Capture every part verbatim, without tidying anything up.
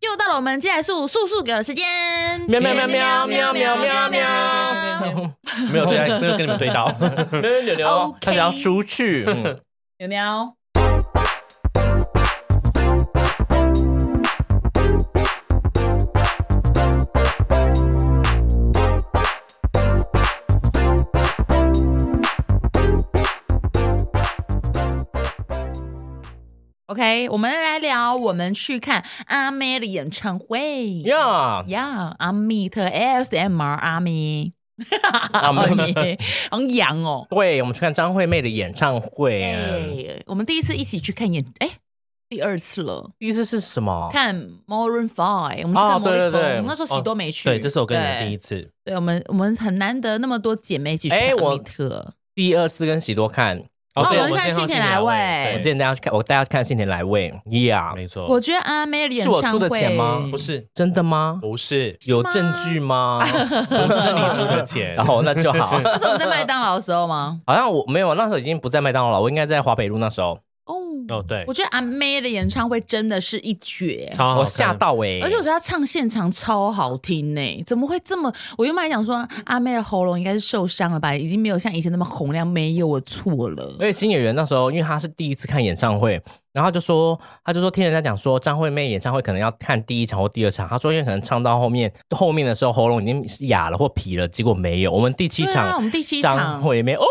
又到了我们接下来速速速给的时间， 喵喵喵喵喵喵喵喵， 没有对，没有跟你们对到， 牛牛牛牛，他想要出去， 牛牛。OK， 我们来聊我们去看阿妹的演唱会呀呀，阿密特 A S M R 阿咪，阿咪，好洋哦。 对，我们去看张惠妹的演唱会、啊欸，我们第一次一起去看演，哎、欸，第二次了。 第一次是什么？ 看 Maroon Five， 我们去看 Maroon Five，、哦、对对对，我们那时候喜多没去、 哦。对，这是我跟你的第一次。 对，我们我们很难得那么多姐妹一起去看阿密特。欸、 第二次跟喜多看。 哦，我们看幸田来未， 我之前带大家去看，我带大家看幸田来未 ，Yeah， 没错。 我觉得阿妹的演唱会是我出的钱吗？ 不是， 真的吗？ 不是， 有证据吗？ 不是你出的钱， 然后那就好。 那是我们在麦当劳的时候吗？ 好像我没有，那时候已经不在麦当劳了，我应该在华北路那时候。 哦，对， 我觉得阿妹的演唱会真的是一绝， 超好， 我吓到哎、欸！ 而且我觉得她唱现场超好听哎、欸，怎么会这么？我原本还想说阿妹的喉咙应该是受伤了吧，已经没有像以前那么洪亮，没有，我错了。 而且新演员那时候，因为他是第一次看演唱会，然后他就说，他就说听人家讲说张惠妹演唱会可能要看第一场或第二场，他说因为可能唱到后面后面的时候喉咙已经哑了或皮了，结果没有。我们第七场， 啊、我们第七场张惠妹哦。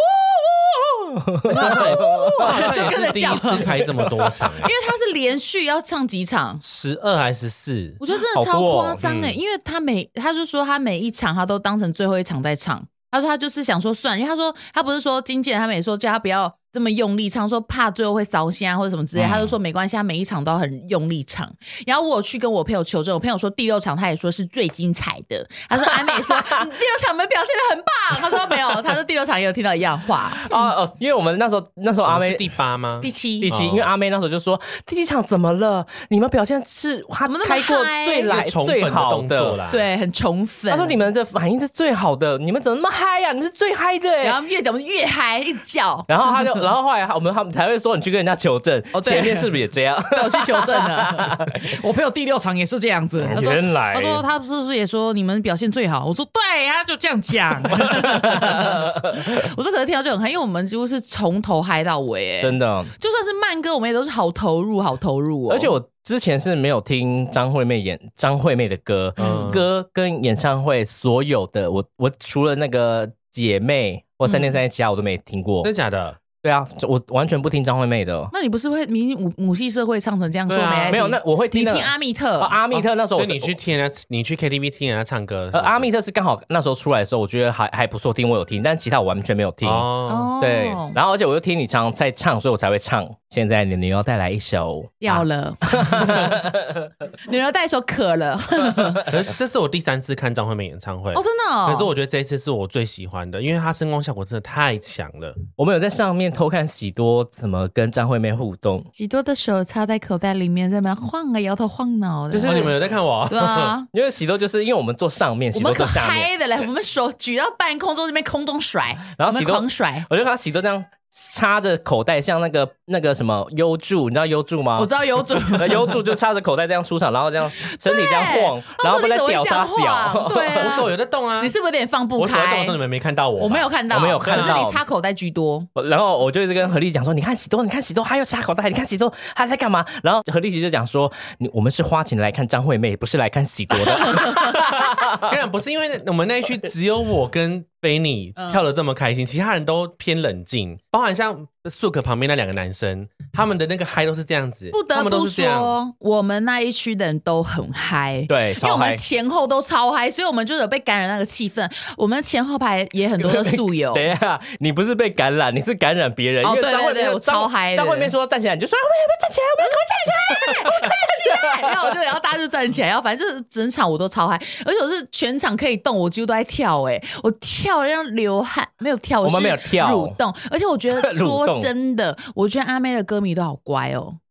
我好像也是第一次开这么多场、欸， 因为他是连续要唱几场， 十二还是十四？ 我觉得真的超夸张哎， 哦嗯、 因为他每他就说他每一场他都当成最后一场在唱，他说他就是想说算，因为他说他不是说经纪人他们也说叫他不要这么用力唱，说怕最后会烧香或者什么之类、嗯，他就说没关系，他每一场都很用力唱。然后我有去跟我朋友求证，我朋友说第六场他也说是最精彩的，他说阿妹也说第六场你们表现得很棒，他说没有，他说第六场也有听到一样话哦哦，因为我们那时候那时候阿妹是第八吗？ 第七第七，因为阿妹那时候就说第七场怎么了？你们表现是他开过最来最好的啦， 对，很宠粉。 他说你们的反应是最好的，你们怎么那么嗨呀、啊？你们是最嗨的、欸， 然后越讲越嗨，一直叫， 然后他就。然后后来我们他们才会说你去跟人家求证，哦、前面是不是也这样？ 对，我去求证了。我朋友第六场也是这样子，他说原来他说他是不是也说你们表现最好？我说对，他就这样讲。我说可是听到就很嗨，因为我们几乎是从头嗨到尾， 真的， 就算是慢歌，我们也都是好投入，好投入哦。 而且我之前是没有听张惠妹演张惠妹的歌，嗯、歌跟演唱会所有的，我我除了那个姐妹或三天三夜其他我都没听过， 真的假的？ 对啊，我完全不听张惠妹的。 那你不是会明母母系社会唱成这样说没、 啊？没有，那我会听、那個。 你听阿密特， 哦、阿密特那时候我、 哦，所以你去听人家，你去 K T V 听人家唱歌。 呃，阿密特是刚好那时候出来的时候，我觉得还还不错听，我有听，但其他我完全没有听。哦，对，然后而且我又听你常在唱，所以我才会唱。现在你你要带来一首， 要了，你要带一首渴了。 可是这是我第三次看张惠妹演唱会哦，真的、哦。 可是我觉得这一次是我最喜欢的，因为它声光效果真的太强了。 我们有在上面偷看喜多怎么跟张惠妹互动， 喜多的手插在口袋里面，在那晃啊摇头晃脑的。 就是、哦、你们有在看我、啊？ 对啊， 因为喜多就是因为我们坐上面，喜多坐下面， 我们可嗨的嘞，我们手举到半空中这边空中甩， 然后喜多狂甩， 我就看到喜多这样。插着口袋，像那个那个什么优助，你知道优助吗？ 我知道优助， 优助就插着口袋这样出场，然后这样身体这样晃，然后不在屌他屌， 对、啊， 我手有在动啊， 你是不是有点放不开？ 我手在动的时候你们没看到我， 我没有看到， 我没有看到， 可是你插口袋居多。 然后我就一直跟何丽讲说，你看喜多，你看喜多，他又插口袋，你看喜多他在干嘛？然后何丽姐就讲说，你我们是花钱来看张惠妹，不是来看喜多的。 跟你讲，不是因为我们那一区只有我跟菲尼跳得这么开心，其他人都偏冷静，包含像 Sook 旁边那两个男生，他们的那个嗨都是这样子， 不得不说，我们那一区的人都很嗨， 对， 因为我们前后都超嗨，所以我们就有被感染那个气氛。我们前后排也很多的宿友。 等一下，你不是被感染，你是感染别人。 哦， 因为对对对，我超嗨的。 张惠妹说站起来，你就说我们要不要站起来？我们要站起来，我们站起来。 然后我就，然后大家就站起来，然后反正就是整场我都超嗨，而且我是全场可以动，我几乎都在跳，哎，我跳让流汗，没有跳， 我们没有跳， 蠕动。而且我觉得说真的，我觉得阿妹的歌迷都好乖哦。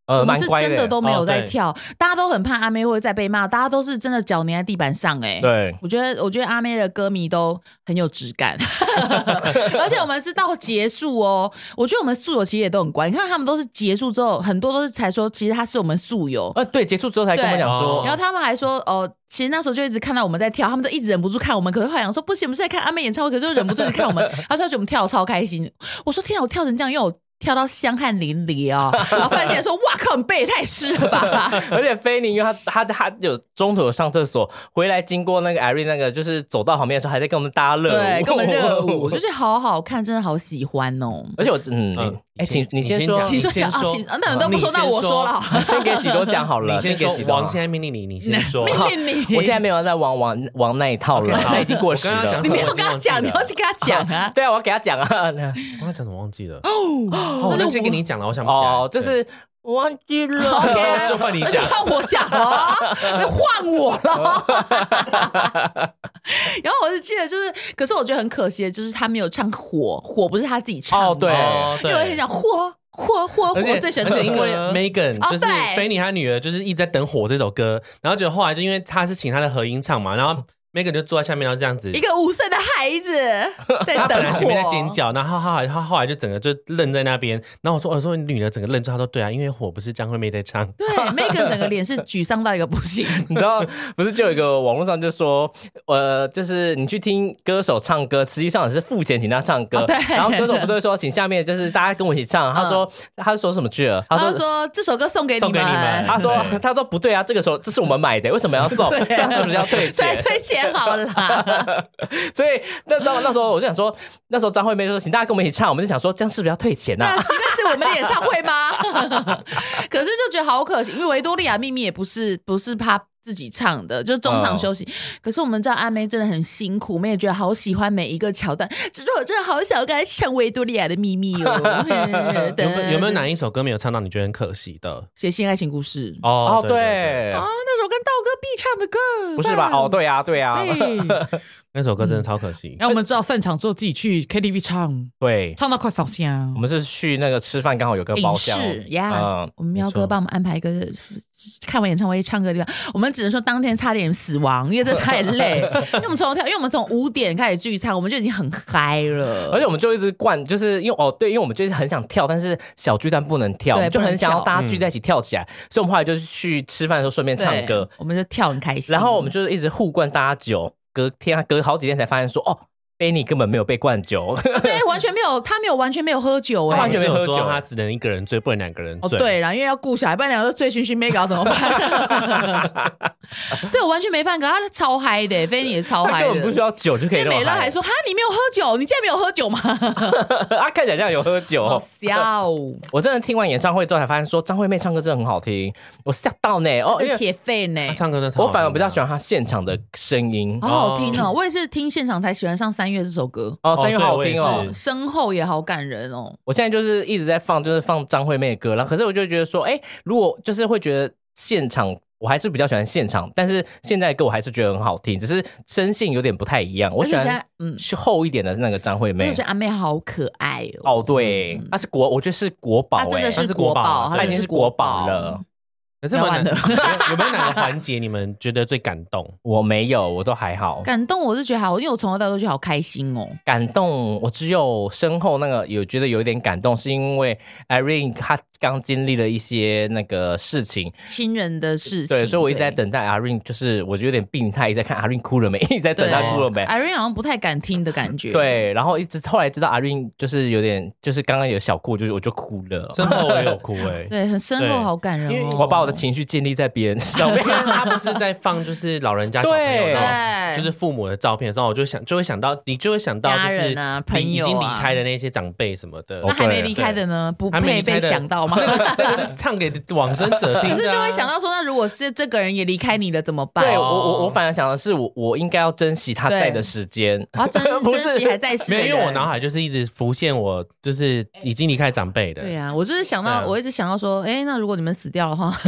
呃我们是蛮乖的真的都没有在哦对跳，大家都很怕阿妹会再被骂，大家都是真的脚粘在地板上哎、欸。 对， 我觉得我觉得阿妹的歌迷都很有质感，而且我们是到结束哦，我觉得我们宿友其实也都很乖，你看他们都是结束之后，很多都是才说其实他是我们宿友， 呃对，结束之后才跟我讲说， 然后他们还说哦。其实那时候就一直看到我们在跳，他们都一直忍不住看我们。可是后来想说不行，我们是在看阿妹演唱会，可是就忍不住去看我们。他说觉得我们跳得超开心。我说天啊，我跳成这样，因为我跳到香汗淋漓啊、哦。然后范姐说哇靠，你背也太湿了吧。 而且菲尼因为他他他有中途有上厕所，回来经过那个 Irene 那个就是走到旁边的时候，还在跟我们搭热舞， 对，跟我们热舞，我就是好好看，真的好喜欢哦。 而且我嗯。嗯哎，请你先说， 你先说， 啊、那你都不说，那我说了， 先给喜多讲好了。 你先说，王现在命令你，你先说。 命令你， 我现在没有在玩玩玩那一套了，那已经过时了。 你没有跟他讲，你要去跟他讲啊。 对啊，我要给他讲啊。我刚刚讲什么忘记了？哦，那先跟你讲了，我想不起来。 哦，就是忘记了。 OK， 就换你讲， 换我讲了，换我了。然后我是记得，就是，可是我觉得很可惜的，就是他没有唱火，火不是他自己唱的。 哦，对， 因为我很想火。火火火！最喜欢这首歌， 因为 Megan 就是菲尼他女儿，就是一直在等《火》这首歌，然后就后来就因为他是请他的合音唱嘛，然后 Megan 就坐在下面，然后这样子， 一个五岁的孩子在等火， 他本来前面在尖叫，然后他后来他后来就整个就愣在那边，然后我说我说你女儿整个愣住，他说对啊，因为《火》不是张惠妹在唱， 对 ，Megan 整个脸是沮丧到一个不行， 你知道不是就有一个网络上就说，呃，就是你去听歌手唱歌，实际上是付钱请他唱歌， 哦、对， 然后歌手不都会说请下面就是大家跟我一起唱，他说、嗯、他说什么句了？他说他说这首歌送给你们， 送给你们， 他说他说不对啊，这个时候这是我们买的，为什么要送？这样是不是要退钱？ 对，退钱好了。 所以那那时候我就想说，那时候张惠妹就说请大家跟我们一起唱，我们就想说这样是不是要退钱啊？ 那岂不是我们的演唱会吗？可是就觉得好可惜，因为维多利亚秘密也不是不是他自己唱的，就是中场休息。嗯、可是我们知道阿妹真的很辛苦，我们也觉得好喜欢每一个桥段。只是我真的好想跟她唱维多利亚的秘密哦。 有没有有没有哪一首歌没有唱到你觉得很可惜的？ 写新爱情故事哦， 对对对啊，那首跟道哥必唱的歌， 不是吧？哦，对啊，对啊。 对那首歌真的超可惜。 然后我们知道散场之后自己去 K T V 唱， 对， 唱到快烧香。 我们是去那个吃饭，刚好有个包厢， 是呀。我们喵哥帮我们安排一个看完演唱会唱歌的地方，我们只能说当天差点死亡，因为这太累。因为我们从跳，因为我们从五点开始聚餐，我们就已经很嗨了， 而且我们就一直灌，就是因为哦对，因为我们就是很想跳，但是小巨蛋不能跳，我们就很想要大家聚在一起跳起来，嗯、所以我们后来就是去吃饭的时候顺便唱歌， 我们就跳很开心。 然后我们就是一直互灌大家酒。隔天隔好几天才发现说哦，贝尼根本没有被灌酒， 对，完全没有，他没有完全没有喝酒哎、欸， 完全没有喝酒，他只能一个人醉，不能两个人醉。 哦，对啦，因为要顾小孩，不然两个醉醺醺没搞怎么办？对，我完全没犯格，他超嗨的、欸，菲尼也超嗨的， 根本不需要酒就可以那么嗨。 美乐还说哈，你没有喝酒，你竟然没有喝酒吗？ 他看起来像有喝酒， 好笑。 我真的听完演唱会之后才发现，说张惠妹唱歌真的很好听，我吓到呢。哦， 是铁肺呢， 唱歌真的， 我反而比较喜欢她现场的声音， 好好听哦。我也是听现场才喜欢上《三月》这首歌。 哦，三月好好听哦， 身后也好感人哦。 我现在就是一直在放，就是放张惠妹的歌，然后可是我就觉得说，哎，如果就是会觉得现场，我还是比较喜欢现场，但是现在的歌我还是觉得很好听，只是声线有点不太一样。我喜欢嗯厚一点的那个张惠妹， 我觉得阿妹好可爱哦。 哦，对，她是国，我觉得是国宝， 她真的是国宝， 她已经是国宝了。 可是有没有哪个环节你们觉得最感动？ 我没有，我都还好。 感动我是觉得还好，因为我从头到尾都觉得好开心哦。 感动我只有身后那个有觉得有一点感动，是因为 Irene 她刚经历了一些那个事情， 亲人的事情， 对，所以我一直在等待 Irene， 就是我有点病态，一直在看 Irene 哭了没，一直在等她哭了没。 Irene 好像不太敢听的感觉， 对，然后一直后来知道 Irene 就是有点，就是刚刚有小哭，就是我就哭了， 身后我也有哭哎、欸， 对，很身后好感人、哦， 因为我把我的情绪建立在别人上面。 他不是在放就是老人家小朋友的，就是父母的照片的时候，我就想就会想到，你就会想到就是啊朋友、啊、 已经离开的那些长辈什么的。 那还没离开的呢？不配被想到吗？ 那个是唱给往生者听的、啊。 可是就会想到说，那如果是这个人也离开你了怎么办？ 对我我我反而想的是，我我应该要珍惜他在的时间， 我要珍珍惜还在世的人。 没有，因为我脑海就是一直浮现我就是已经离开长辈的。 对啊，我就是想到，啊、我一直想到说，哎、欸，那如果你们死掉的话。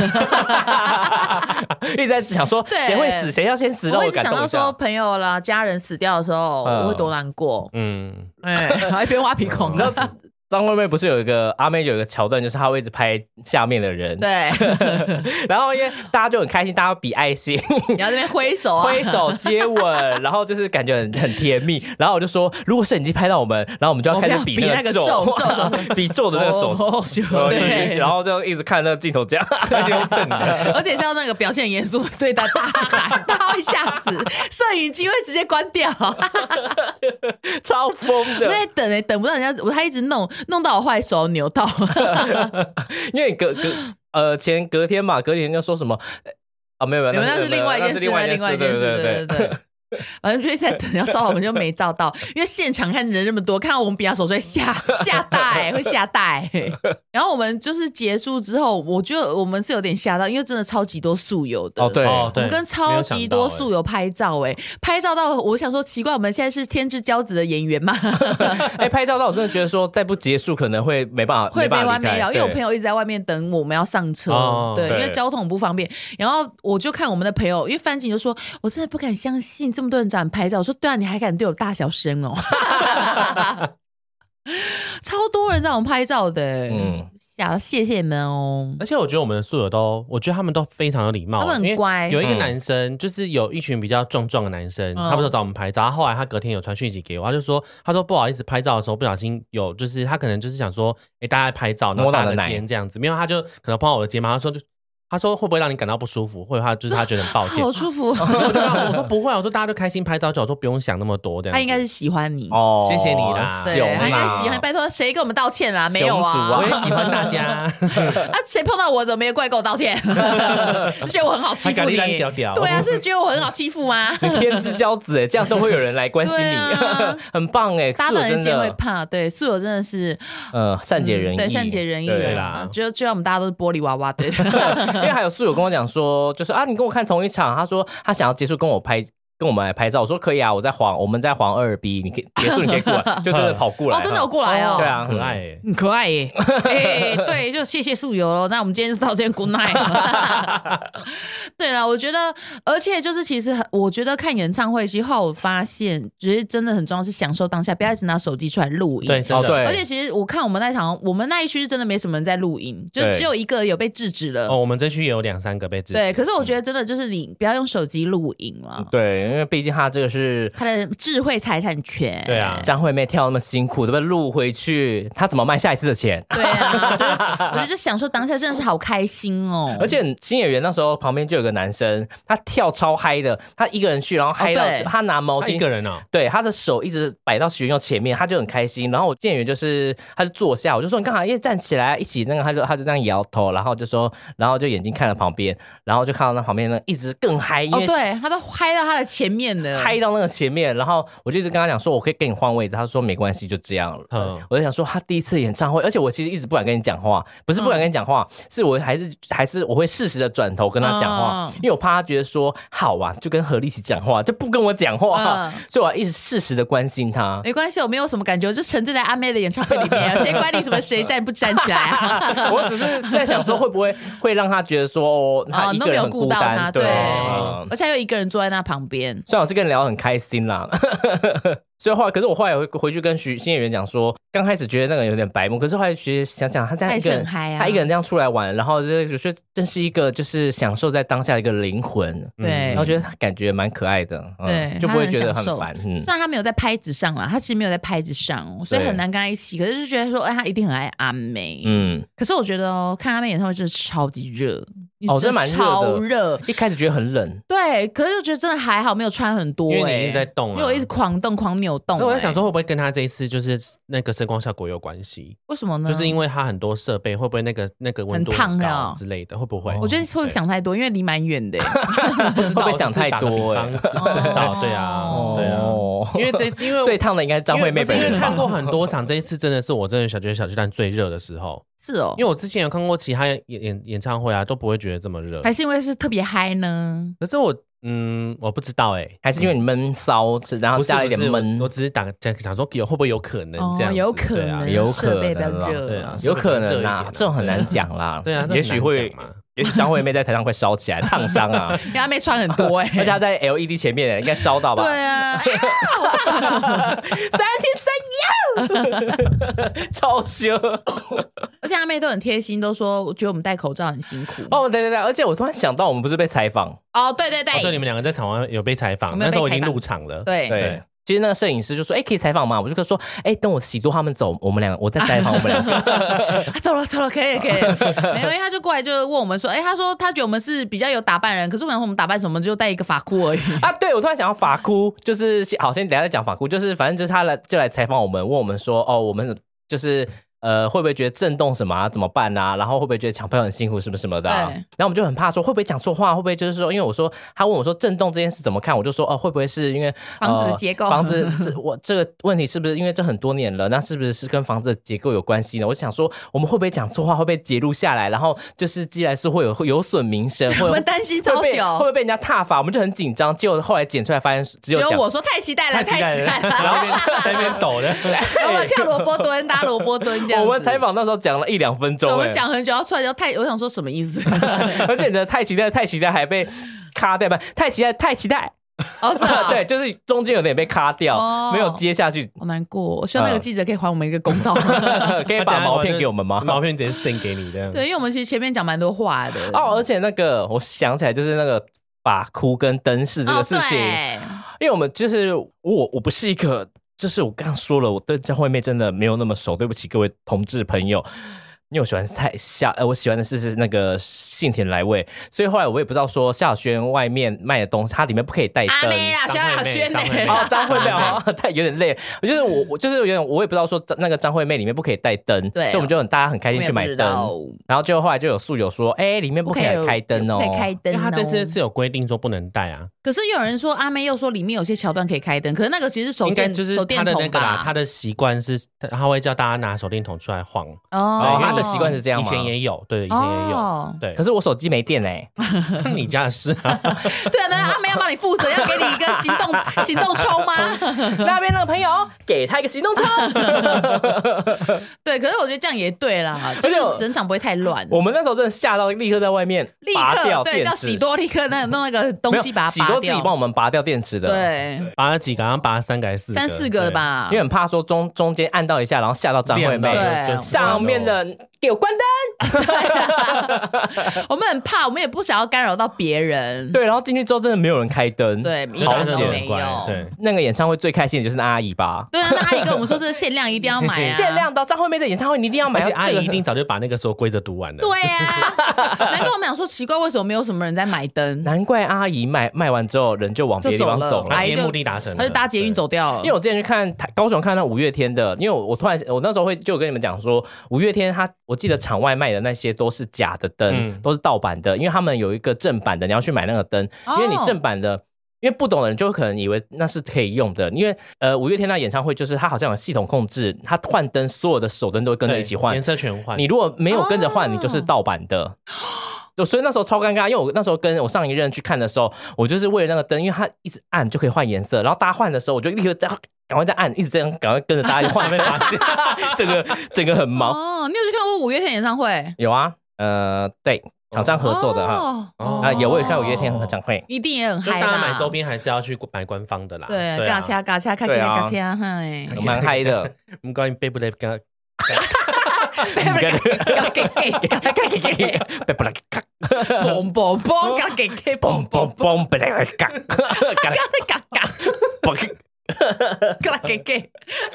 一直在想说谁会死，谁要先死，让我我感动一下。 我一直想到说朋友啦、家人死掉的时候，嗯、我会多难过。嗯，哎、欸，还一边挖鼻孔。 你知道张惠妹不是有一个阿妹有一个桥段，就是她会一直拍下面的人， 对， 然后因为大家就很开心，大家比爱心， 你要这边挥手啊， 挥手接吻，然后就是感觉很很甜蜜。然后我就说，如果摄影机拍到我们，然后我们就要开始比那个咒，比咒的那个手，对，然后就一直看那个镜头这样，而且用瞪的， 而且像那个表现很严肃，对大大喊，大家会吓死，摄影机会直接关掉， 超疯的。 我在等哎、欸，等不到人家，他一直弄弄到我坏手扭到， 因为隔隔呃前隔天嘛，隔天就说什么啊、哦、没有没有， 那是另外一件事，另外一件事，对对对对对。反正就是在等要照，我们就没照到，因为现场看人那么多，看到我们比他手会吓吓大、欸，会吓大、欸。然后我们就是结束之后，我觉得我们是有点吓到，因为真的超级多宿友的哦，对， 哦对， 我们跟超级多宿友拍照、欸，哎，拍照到我想说奇怪，我们现在是天之骄子的演员吗？ 哎、欸，拍照到我真的觉得说再不结束可能会没办法， 会没完没了，因为我对朋友一直在外面等我们要上车， 哦对，因对为交通不方便。然后我就看我们的朋友，因为范景就说，我真的不敢相信这么多人找你拍照。我说对啊，你还敢对我大小声哦？超多人让我们拍照的、欸，嗯，想谢谢你们哦。 而且我觉得我们的宿友都，我觉得他们都非常有礼貌， 他们很乖。 有一个男生，嗯、就是有一群比较壮壮的男生，嗯、他不是找我们拍照，后来他隔天有传讯息给我，他就说，他说不好意思，拍照的时候不小心有，就是他可能就是想说，哎、欸，大家拍照，然后搭个肩这样子，没有，他就可能碰到我的肩膀，他说就。他说会不会让你感到不舒服，或者他就是他觉得很抱歉。 好舒服。 我说不会，我说大家都开心拍照就好，我说不用想那么多这样。 他应该是喜欢你哦， 谢谢你啦。 对，他应该喜欢。拜托，谁跟我们道歉啦？没有啊， 我也喜欢大家。啊， 谁碰到我怎么没有过来跟我道歉？就觉得我很好欺负你。对啊，是觉得我很好欺负吗？ 你天之骄子哎，这样都会有人来关心你，啊、很棒哎。 大家人间会怕，对宿友真的是呃善解人意， 对善解人意的啦。 就就像我们大家都是玻璃娃娃，对。 因为还有宿友跟我讲。讲说就是啊，你跟我看同一场，他说他想要结束跟我拍，跟我们来拍照。我说可以啊，我在黄，我们在黄二 B， 你可以结束，你可以过来，就真的跑过来， 哦，真的有过来哦， 对啊， 可爱耶， 很可爱耶，欸、对，就谢谢宿友咯。那我们今天就到这边 good night。对了，我觉得，而且就是其实我觉得看演唱会之后，我发现觉得真的很重要是享受当下，不要一直拿手机出来录影。 对，真的。 对， 而且其实我看我们那一场，我们那一区是真的没什么人在录影，就只有一个有被制止了。 哦，我们这区也有两三个被制止。 对，可是我觉得真的就是你不要用手机录影了。 对，因为毕竟他这个是他的智慧财产权。 对啊， 张惠妹跳那么辛苦，对不对？录回去，他怎么卖下一次的钱？ 对啊，我觉得就享受当下真的是好开心哦。 而且新演员那时候旁边就有个男生，他跳超嗨的，他一个人去，然后嗨到、哦、他拿毛巾， 一个人哦， 对，他的手一直摆到许愿佑前面，他就很开心。然后我新演员就是他就坐下，我就说你干嘛？因为站起来一起那个，他就他就这样摇头，然后就说，然后就眼睛看了旁边，然后就看到那旁边呢一直更嗨，因为、 哦、对，他都嗨到他的前面的， 嗨到那个前面。然后我就一直跟他讲说，我可以跟你换位置，他说没关系，就这样了。嗯，我就想说他第一次演唱会，而且我其实一直不敢跟你讲话，不是不敢跟你讲话，嗯、是我还是还是我会适时的转头跟他讲话，嗯、因为我怕他觉得说好啊，就跟何立奇讲话，就不跟我讲话，嗯、所以我要一直适时的关心他。 没关系，我没有什么感觉，我就沉浸在阿妹的演唱会里面，谁管你什么谁站不站起来啊？ 我只是在想说会不会会让他觉得说哦，他一个人很孤单， 哦、 对， 对嗯、而且还有一个人坐在那旁边。 虽然我是跟你聊得很开心啦。所以后来，可是我后来回回去跟徐新演员讲说，刚开始觉得那个有点白目，可是后来觉得想想他这样一个人， 啊、 他一个人这样出来玩，然后就觉得真是一个就是享受在当下的一个灵魂， 对， 然后觉得他感觉蛮可爱的，对、嗯，就不会觉得很烦。 嗯，虽然他没有在拍子上啦，他其实没有在拍子上，所以很难跟他一起。可是就觉得说，哎，他一定很爱阿妹，嗯。可是我觉得哦，看阿妹演唱会真的超级热。 哦，真的蛮热的， 超热。 一开始觉得很冷， 对，可是就觉得真的还好，没有穿很多、欸， 因为你一直在动啊， 因为我一直狂动、狂扭动、欸。 那我在想说，会不会跟他这一次就是那个声光效果有关系？ 为什么呢？ 就是因为他很多设备，会不会那个那个温度很高之类的？会不会？ 我觉得会想太多，因为离蛮远的、欸， 不知道会想太多、欸， 不知道，对啊，哦、对啊。因为这一次，因为最烫的应该是张惠妹本人， 因为看过很多场，这一次真的是我真的小觉得小巨蛋最热的时候。 是哦， 因为我之前有看过其他演演演唱会啊，都不会觉得这么热， 还是因为是特别嗨呢？ 可是我嗯，我不知道哎、欸， 还是因为你闷骚，然后加了一点闷。 我只是打想说有会不会有可能这样子、 哦，有可能， 啊、有可能啦， 对啊， 有可能啦，这种很难讲啦。 对啊， 也许会。 也许张惠妹在台上会烧起来烫伤啊， 因为她妹穿很多哎、欸， 而且她在 L E D 前面应该烧到吧？ 对啊，啊三天三夜，超凶。 而且阿妹都很贴心，都说我觉得我们戴口罩很辛苦。 哦，对对对，而且我突然想到，我们不是被采访？ 哦，对对对， 哦，对，你们两个在场外有被采访，那时候我已经入场了。 对对。其实那个摄影师就说：“哎、欸，可以采访吗？”我就说：“哎、欸，等我喜多他们走，我们两个我再采访我们两个。 啊”走了走了，可以可以。没有，因为他就过来就问我们说：“哎、欸，他说他觉得我们是比较有打扮人，可是我想说我们打扮什么，就带一个发箍而已。” 啊，对，我突然想到发箍，就是好，先等一下再讲发箍，就是反正就是他来就来采访我们，问我们说：“哦，我们就是。”呃，会不会觉得震动什么啊？怎么办啊？然后会不会觉得抢票很辛苦，什么什么的、啊？然后我们就很怕说会不会讲错话，会不会就是说，因为我说他问我说震动这件事怎么看，我就说哦，会不会是因为、 呃、房子的结构？ 房子是我这个问题是不是因为这很多年了？那是不是是跟房子的结构有关系呢？我想说我们会不会讲错话，会不会截录下来，然后就是寄来是会有有损名声， 我们担心超久， 会不会被人家挞伐？我们就很紧张。结果后来剪出来发现只有只有我说太期待了，太期待了， 然后在那边抖的， 我们跳萝卜蹲，搭萝卜蹲这样。 我们采访那时候。讲了一两分钟、欸， 我们讲很久，要出来就太，我想说什么意思？ 而且你的太期待，太期待还被卡掉吧？太期待，太期待， 哦是啊， 对，就是中间有点被卡掉，哦、没有接下去， 好难过。我希望那个记者可以还我们一个公道， 可以把毛片给我们吗？ 毛片直接 send 给你这样。 对，因为我们其实前面讲蛮多话的哦，而且那个我想起来就是那个发箍跟灯饰这个事情， 哦、 因为我们就是我我不是一个。就是我刚刚说了，我对张惠妹真的没有那么熟，对不起各位同志朋友。因为我喜欢蔡夏，呃，我喜欢的是是那个幸田来未，所以后来我也不知道说夏小轩外面卖的东西，它里面不可以带灯。 阿妹啊，萧亚轩呢？ 哦，张惠妹啊，太有点累。我就是我，我就是有点，我也不知道说那个张惠妹里面不可以带灯， 对、哦， 所以我们就很大家很开心去买灯。然后就后来就有宿友说，哎、欸，里面不可以开灯哦， 不可以开灯、哦， 因为他这次是有规定说不能带啊。 可是有人说阿妹又说里面有些桥段可以开灯，可是那个其实是手电， 就是手电筒吧？ 他的习惯是他会叫大家拿手电筒出来晃。 哦，他的习惯是这样吗？ 以前也有，对，以前也有，哦、对。 可是我手机没电哎、 欸，你家的事啊。 对啊，那阿妹要帮你负责，要给你一个行动行动抽吗？ 那边那个朋友给他一个行动抽。 对，可是我觉得这样也对啦，就是整场不会太乱。 我们那时候真的吓到，立刻在外面拔掉电池， 对，叫喜多立刻那弄那个东西把它拔掉。 喜多自己帮我们拔掉电池的， 对， 拔了几个，好像拔了三个还是四个， 三四个吧。 因为很怕说中中间按到一下，然后吓到张惠妹，上面的给我关灯。 我们很怕，我们也不想要干扰到别人。 对，然后进去之后真的没有人开灯， 对，一点都没有。 对，那个演唱会最开心的就是那阿姨吧？ 对啊，那阿姨跟我们说这是限量，一定要买啊！ 限量的张惠妹的演唱会你一定要买， 而且阿姨一定早就把那个所有规则读完了。 对啊，难怪我们想说奇怪，为什么没有什么人在买灯？ 难怪阿姨卖卖完之后人就往别的地方走了， 阿姨目的达成了， 她就搭捷运走掉了。 因为我之前去看高雄看到五月天的，因为我我突然我那时候会就跟你们讲说，五月天他我记得场外卖的那些都是假的灯，嗯、都是盗版的，因为他们有一个正版的，你要去买那个灯，因为你正版的。因为不懂的人就可能以为那是可以用的，因为呃五月天那演唱会就是他好像有系统控制，他换灯所有的手灯都会跟着一起换， 颜色全换。 你如果没有跟着换，哦、你就是盗版的。所以那时候超尴尬，因为我那时候跟我上一任去看的时候，我就是为了那个灯，因为它一直按就可以换颜色，然后大家换的时候，我就立刻在赶快再按，一直这样赶快跟着大家换，被发现整个整个很忙。 哦，你有去看过五月天演唱会？ 有啊，呃，对。厂商合作的哈，哦、啊，有我也看五月天合唱会， 一定也很嗨啦。 就大家买周边还是要去买官方的啦。 对，嘎掐嘎掐，看给嘎掐，嗨， 蛮嗨的。 唔该，背不来嘎， 背不来嘎给给嘎给给， 背不来嘎， 嘣嘣嘣嘎给给， 嘣嘣嘣背来嘎， 嘎嘎嘎，嘎给给。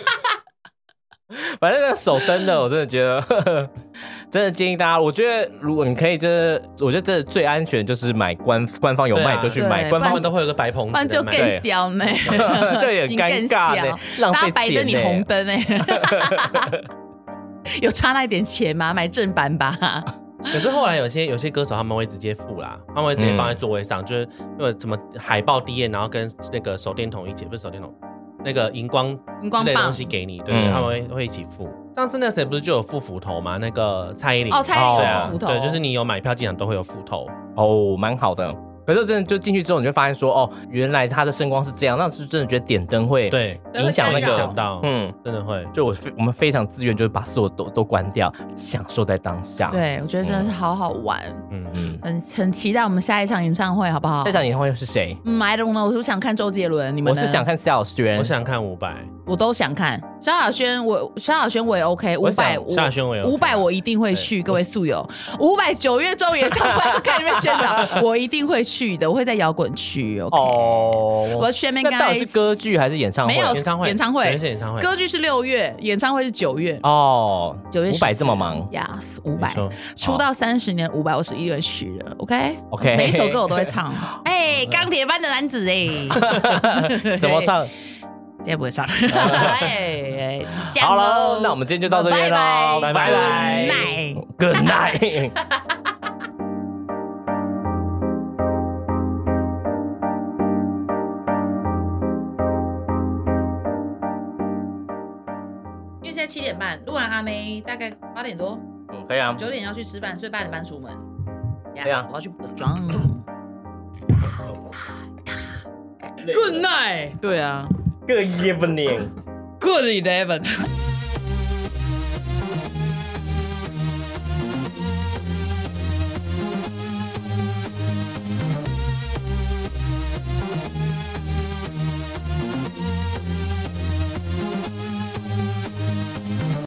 反正那个手灯的，我真的觉得呵呵，真的建议大家。我觉得如果你可以，就是我觉得这最安全就是买官官方有卖就去买，官方都会有个白棚子， 不然就更小呢， 这也尴尬呢，浪费钱呢。 白灯你红灯呢，有差那一点钱吗？买正版吧。 可是后来有些有些歌手他们会直接付啦，他们会直接放在座位上，嗯、就是因为什么海报 D N， 然后跟那个手电筒一起，不是手电筒。那个荧光之类的东西给你，对，嗯、他们会会一起付。上次那谁不是就有付斧头吗？那个蔡依林哦，蔡依林有付头， 对，就是你有买票进场都会有斧头哦，蛮好的。 可是真的就进去之后，你就发现说，哦，原来它的声光是这样，那是真的觉得点灯会对影响那个想到，嗯，真的会。 就我我们非常自愿，就是把所有都都关掉，享受在当下。 对，我觉得真的是好好玩， 嗯嗯， 很很期待我们下一场演唱会，好不好？ 下一场演唱会是谁？ 嗯 ，I don't know， 我是想看周杰伦，你们呢？ 我是想看萧亚轩， 我想看伍佰， 我都想看。萧亚轩，我萧亚轩我也 OK， 伍佰， 萧亚轩我也 OK， 伍佰我一定会去，各位宿友，伍佰九月中演唱会，我看你们宣导，我一定会去的，我会在摇滚区 ，OK。哦，我全面。 那到底是歌剧还是演唱会？ 没有演唱会， 演唱会， 是演唱会。 歌剧是六月，演唱会是九月。 哦， 九月。 伍佰这么忙 ，Yes， 伍佰出道三十年，伍佰我是一定会去的 ，OK，OK， 每一首歌我都会唱。哎，钢铁般的男子哎， 怎么唱？ 今天不会唱。哎， 好了，那我们今天就到这边喽，拜拜 ，Good night。 因为现在七点半，录完阿妹大概八点多， 嗯，可以啊， 九点要去吃饭，所以八点半出门。 可以啊， 我要去补妆。Good night，对啊 ，Good evening，Good eleven。